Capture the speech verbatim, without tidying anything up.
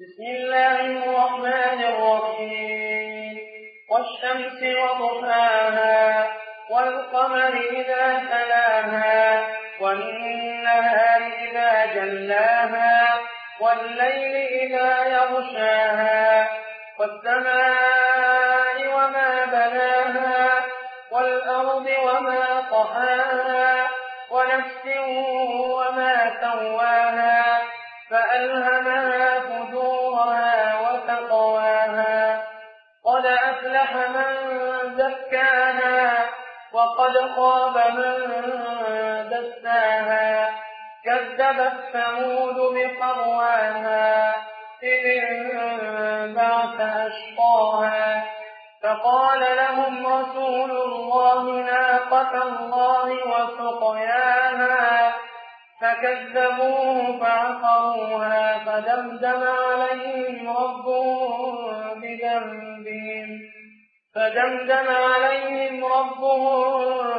بسم الله الرحمن الرحيم والشمس وضحاها والقمر إذا تلاها والنهار إذا جلاها والليل إذا يغشاها والسماء وما بناها والأرض وما طحاها ونفس وما سواها فألهمها فجورها وتقواها قد أفلح من زكاها وقد خاب من دساها كذبت ثمود بطغواها إذ انبعث أشقاها فقال لهم رسول الله ناقة الله وسقياها فكذبوه فعقروها فدمدم عليهم ربهم بذنبهم فدمدم عليهم ربهم